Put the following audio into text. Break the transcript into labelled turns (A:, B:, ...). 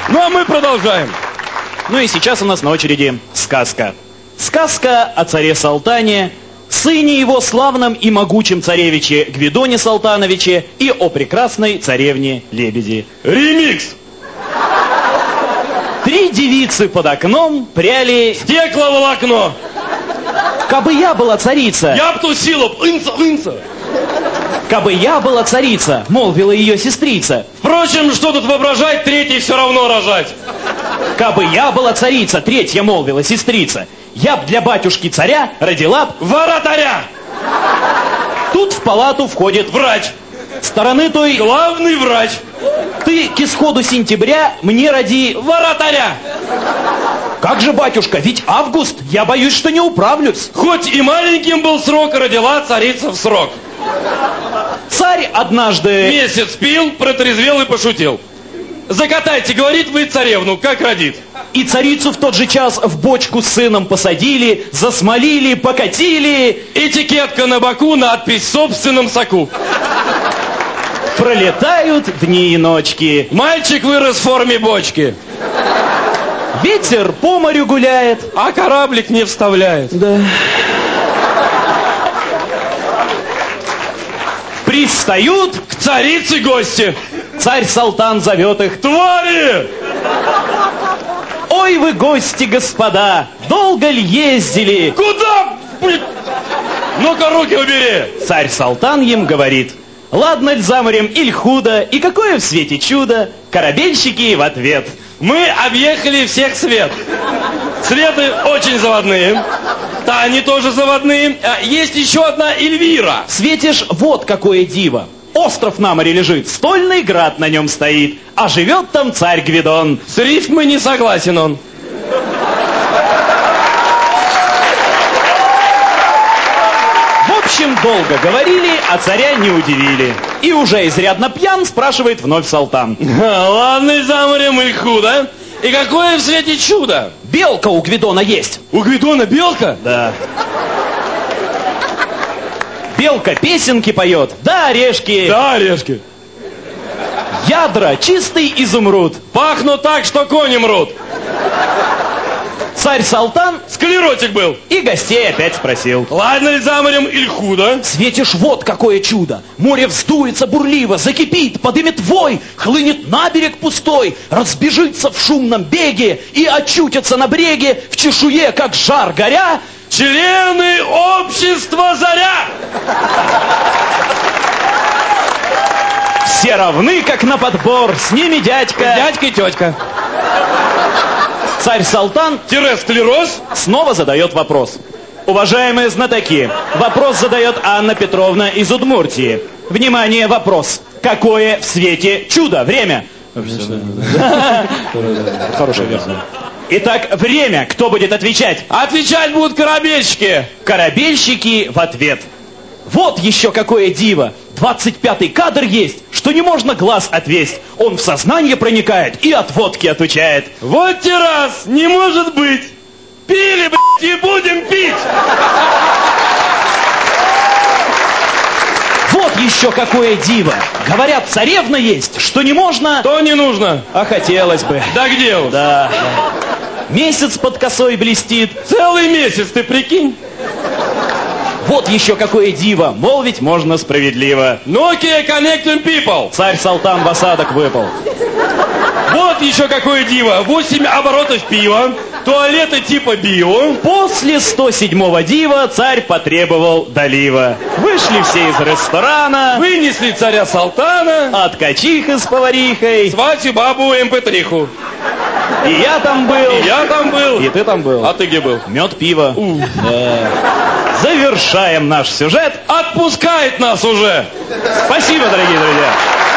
A: Ну, а мы продолжаем.
B: Ну и сейчас у нас на очереди сказка. Сказка о царе Салтане, сыне его славном и могучем царевиче Гвидоне Салтановиче и о прекрасной царевне Лебеди.
A: Ремикс.
B: 3 девицы под окном пряли...
A: Стекловолокно.
B: Кабы я была царица...
A: Я б тусила, инца.
B: Кабы я была царица, молвила ее сестрица.
A: Впрочем, что тут воображать, третий все равно рожать.
B: Кабы я была царица, третья молвила сестрица. Я б для батюшки царя родила б...
A: Воротаря.
B: Тут в палату входит
A: Врач.
B: стороны той...
A: Главный врач.
B: Ты к исходу сентября мне роди...
A: Воротаря.
B: Как же, батюшка, ведь август, я боюсь, что не управлюсь.
A: Хоть и маленьким был срок, родила царица в срок.
B: Царь однажды...
A: Месяц пил, протрезвел и пошутил. Закатайте, говорит, вы царевну, как родит.
B: И царицу в тот же час в бочку с сыном посадили, засмолили, покатили.
A: Этикетка на боку, надпись в собственном соку.
B: Пролетают дни и ночки.
A: Мальчик вырос в форме бочки.
B: Ветер по морю гуляет.
A: А кораблик не вставляет.
B: Да. Пристают
A: К царице гости.
B: Царь Салтан зовет их.
A: Твари!
B: Ой вы, гости, господа, долго ли ездили?
A: Куда? Ну-ка, руки убери.
B: Царь Салтан им говорит. Ладно ль за морем, иль худо, и какое в свете чудо? Корабельщики в ответ.
A: Мы объехали всех свет. Светы очень заводные. Тани тоже заводные. Есть еще одна Эльвира.
B: Светишь, вот какое диво. Остров на море лежит, стольный град на нем стоит, а живет там царь Гвидон.
A: С рифмой не согласен он.
B: В общем, долго говорили, а царя не удивили. И уже изрядно пьян, спрашивает вновь Салтан.
A: Ладно, за морем и худо. И какое в свете чудо?
B: Белка у Гвидона есть.
A: У Гвидона белка?
B: Да. Белка песенки поет, да орешки.
A: Да, орешки.
B: Ядра чистый изумруд.
A: Пахнут так, что кони мрут.
B: Царь Салтан
A: Склеротик был.
B: и гостей опять спросил.
A: Ладно ли за морем или худо?
B: Светишь, вот какое чудо. Море вздуется бурливо, закипит, подымет вой, хлынет на берег пустой, разбежится в шумном беге и очутится на бреге в чешуе, как жар горя.
A: Члены общества «Заря».
B: Все равны, как на подбор, с ними дядька.
A: Дядька и тетка.
B: Царь Салтан
A: Склероз.
B: снова задает вопрос. Уважаемые знатоки, вопрос задает Анна Петровна из Удмуртии. Внимание, вопрос. Какое в свете чудо? Время. Хорошая версия. Итак, время. Кто будет отвечать?
A: Отвечать будут корабельщики.
B: Корабельщики в ответ. Вот еще какое диво. 25-й кадр есть, что не можно глаз отвесть. Он в сознание проникает и от водки отвечает.
A: Вот те раз, не может быть. Пили, блядь, и будем пить.
B: Вот еще какое диво. Говорят, царевна есть, что не можно...
A: То не нужно.
B: А хотелось бы.
A: Да где уж?
B: Да. Месяц под косой блестит.
A: Целый месяц, ты прикинь.
B: Вот еще какое диво. Молвить можно справедливо.
A: Nokia Connecting People.
B: Царь Салтан в осадок выпал.
A: Вот еще какое диво. 8 оборотов пива. Туалеты типа био.
B: После 107-го дива царь потребовал долива. Вышли все из ресторана.
A: Вынесли царя Салтана.
B: Откачиха с поварихой.
A: Сватью бабу МП3-ху.
B: И я там был.
A: И я там был.
B: И ты там был.
A: А ты где был?
B: Мед, пиво. Да. Завершаем наш сюжет.
A: Отпускает нас уже.
B: Спасибо, дорогие друзья.